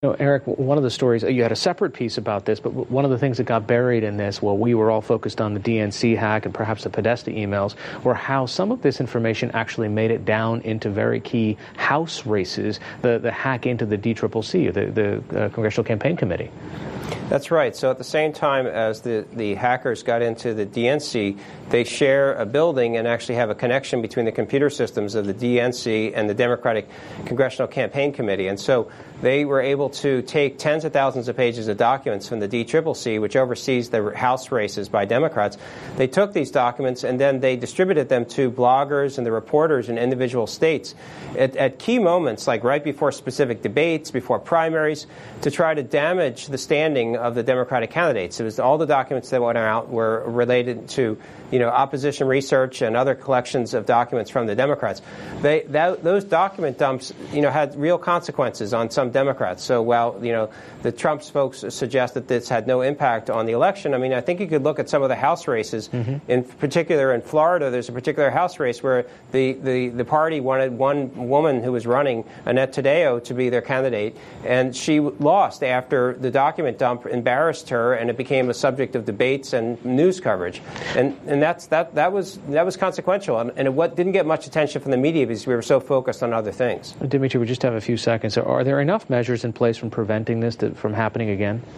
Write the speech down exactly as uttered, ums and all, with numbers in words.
You know, Eric, one of the stories, you had a separate piece about this, but one of the things that got buried in this, while we were all focused on the D N C hack and perhaps the Podesta emails, were how some of this information actually made it down into very key House races, the, the hack into the D C C C, the, the uh, Congressional Campaign Committee. That's right. So at the same time as the, the hackers got into the D N C, they share a building and actually have a connection between the computer systems of the D N C and the Democratic Congressional Campaign Committee. And so they were able to take tens of thousands of pages of documents from the D C C C, which oversees the House races by Democrats. They took these documents and then they distributed them to bloggers and the reporters in individual states at, at key moments, like right before specific debates, before primaries, to try to damage the standing of the Democratic candidates. It was all the documents that went out were related to, you know, opposition research and other collections of documents from the Democrats. They, that, those document dumps, you know, had real consequences on some Democrats. So while, you know, the Trump folks suggest that this had no impact on the election, I mean, I think you could look at some of the House races. Mm-hmm. In particular, in Florida, there's a particular House race where the, the, the party wanted one woman who was running, Annette Taddeo, to be their candidate, and she lost after the document dump embarrassed her, and it became a subject of debates and news coverage. And and that's that that was that was consequential, and, and it what, didn't get much attention from the media because we were so focused on other things. Dimitri, we just have a few seconds. Are there enough measures in place from preventing this to, from happening again?